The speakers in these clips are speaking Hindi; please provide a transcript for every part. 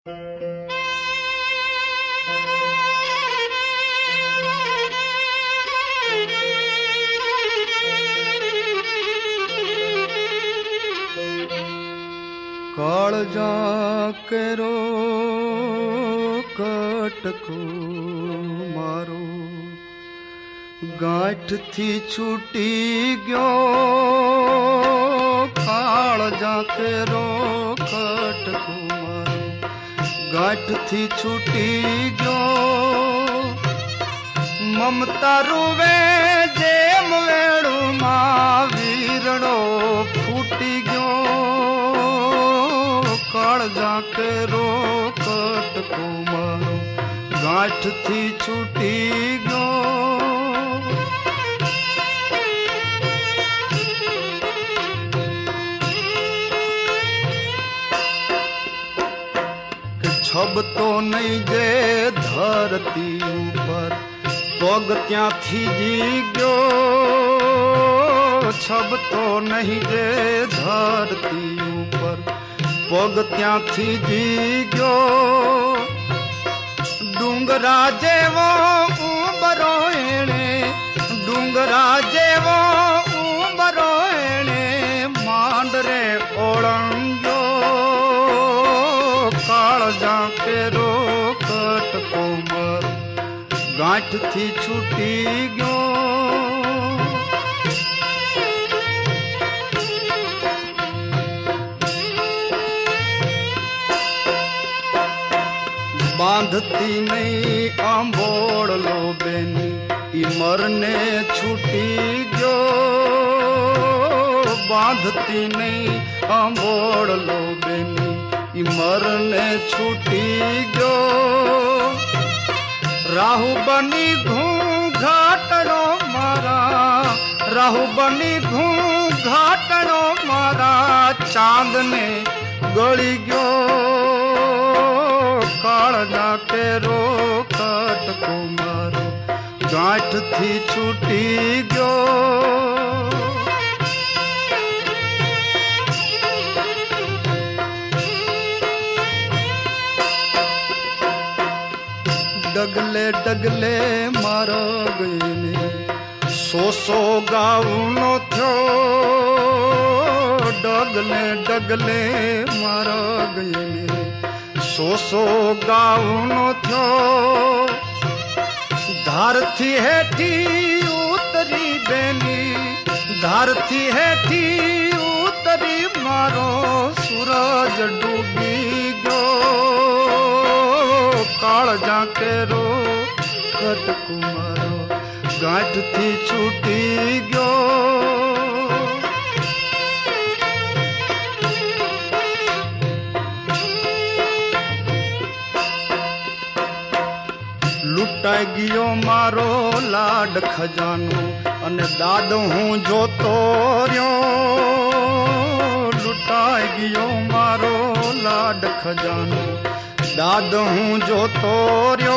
काळजा केरो कटको मारो गांठ थी छूटी गयो काळजा केरो कटको मारो गांठ थी छूटी गयो ममता रुवे जेम वेणु मा वीरणो फूटी गयो काळजा केरो कटको मारो गांठ थी छूटी गयो छब तो नहीं जे धरती ऊपर पग त्या थी जी गयो छब तो नहीं जे धरती ऊपर पग त्या थी जी गयो डूंगरा जेवो उबरो एणे डूंगरा जेवो उबरो एणे मांडरे ओळंग्यो काळजा केरो कटको मारो गांठ थी छूटी गयो बांधती नहीं आंबोड़ लो बेनी ई मरने छूटी गयो बांधती नहीं आंबोड़ लो बेनी ई मरने छूटी गयो राहु बनी घाटनो मारा राहु बनी घाटनो मारा चांद ने गली गयो काळजा केरो कटको मारो गांठ थी छूटी गयो डगले डगले मारो गए सो गावनो थो डगले डगले मारो गए सो गावनो थो धरती हेठी उतरी बेनी धरती हेठी उतरी मारो सूरज डूबी गयो काळजा केरो कटको मारो गांठ थी छूटी गयो लुटाई गयो मारो लाड खजानो अने दादो हूँ जोतो रह्यो लुटाई गयो मारो लाड खजानो दाद हूँ जो तोर्यो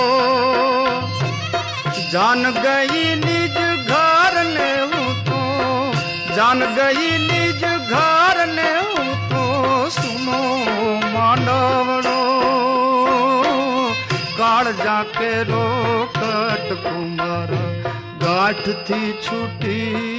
जान गई निज घर ने हूँ तो जान गई निज घर ने हूँ तो सुनो मानवड़ो काळजा केरो कटको मारो गांठ थी छूटी